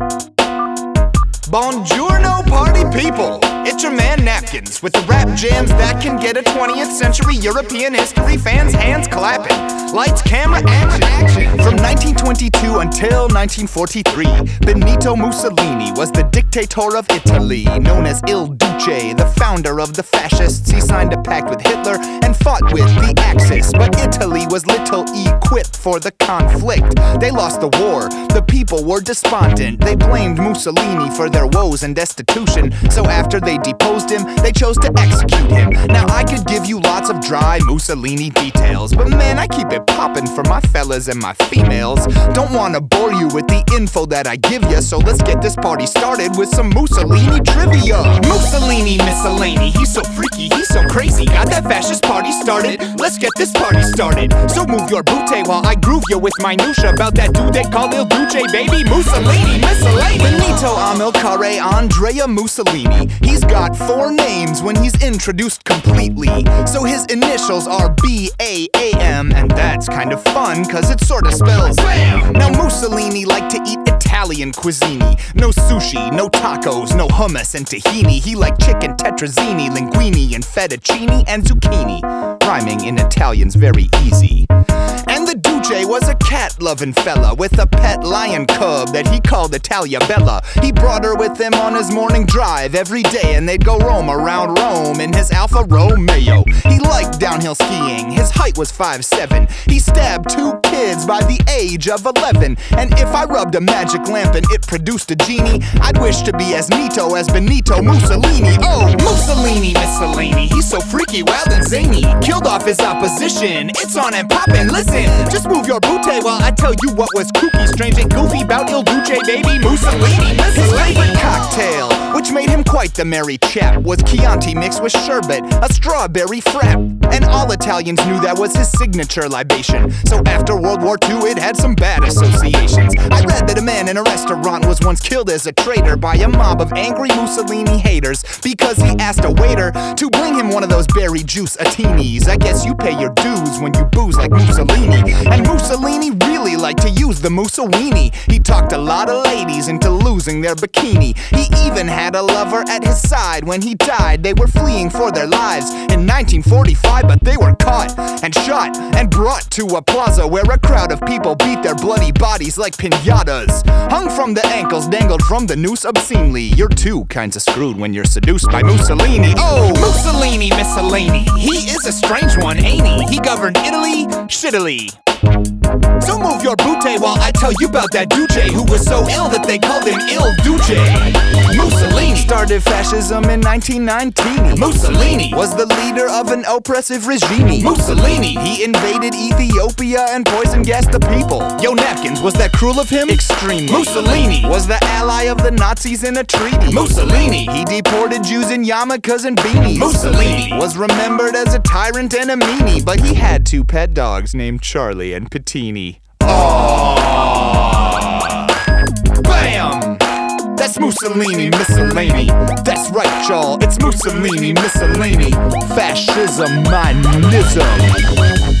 Buongiorno, party people! It's your man Napkins with the rap jams that can get a 20th century European history fans' hands clapping. Lights, camera, action! From 1922 until 1943, Benito Mussolini was the dictator of Italy, known as Il Duce, the founder of the fascists. He signed a pact with Hitler and fought with the Axis, but Italy was little equipped for the conflict. They lost the war, the people were despondent. They blamed Mussolini for their woes and destitution, so after they deposed him, they chose to execute him. Now I could give you lots of dry Mussolini details, but man, I keep it poppin' for my fellas and my females. Don't wanna bore you with the info that I give ya, so let's get this party started with some Mussolini trivia. Mussolini miscellany, he's so freaky, he's so crazy, got that fascist party started. Let's get this party started. So move your booty while I groove ya with minutia about that dude they call Il Duce, baby. Mussolini miscellany. Benito Amilcare Andrea Mussolini. He's got 4 names when he's introduced completely, so his initials are B-A-A-M, and that's kind of fun cause it sorta spells BAM! Now Mussolini liked to eat Italian cuisine. No sushi, no tacos, no hummus and tahini. He liked chicken tetrazzini, linguine and fettuccine and zucchini. Rhyming in Italian's very easy. And the Duce was a cat-loving fella with a pet lion cub that he called Italia Bella. He brought her with him on his morning drive every day, and they'd go roam around Rome in his Alfa Romeo. He liked downhill skiing, his height was 5'7". He stabbed 2 kids by the age of 11. And if I rubbed a magic lamp and it produced a genie, I'd wish to be as neato as Benito Mussolini. Oh, Mussolini miscellany, he's so freaky, wild and zany. Killed off his opposition, it's on and poppin'. Listen, just move your booty while I tell you what was kooky, strange and goofy about Il Duce, baby. Mussolini miscellany. His favorite cocktail, which made him quite the merry chap, was Chianti mixed with sherbet, a strawberry frap. And all Italians knew that was his signature libation, so after World War II it had some bad associations. I read that a man in a restaurant was once killed as a traitor by a mob of angry Mussolini haters because he asked a waiter to bring him one of those berry juice atinis. I guess you pay your dues when you booze like Mussolini. And Mussolini really liked to use the Mussolini. He talked a lot of ladies into losing their bikini. He even had a lover at his side when he died. They were fleeing for their lives in 1945, but they were caught and shot and brought to a plaza where a crowd of people beat their bloody bodies like piñatas. Hung from the ankles, dangled from the noose obscenely. You're 2 kinds of screwed when you're seduced by Mussolini. Oh, Mussolini miscellany, he is a strange one, ain't he? He governed Italy shittily. So move your booty while I tell you about that Duce who was so ill that they called him Il Duce. Mussolini started fascism in 1919. Mussolini was the leader of an oppressive regime. Mussolini, he invaded Ethiopia and poison gassed the people. Yo, Napkins, was that cruel of him? Extremely. Mussolini was the ally of the Nazis in a treaty. Mussolini, he deported Jews in yarmulkes and beanies. Mussolini was remembered as a tyrant and a meanie, but he had 2 pet dogs named Charlie and Pettini. Aww. Bam! That's Mussolini miscellany. That's right, y'all, it's Mussolini miscellany. Fascism, my nism.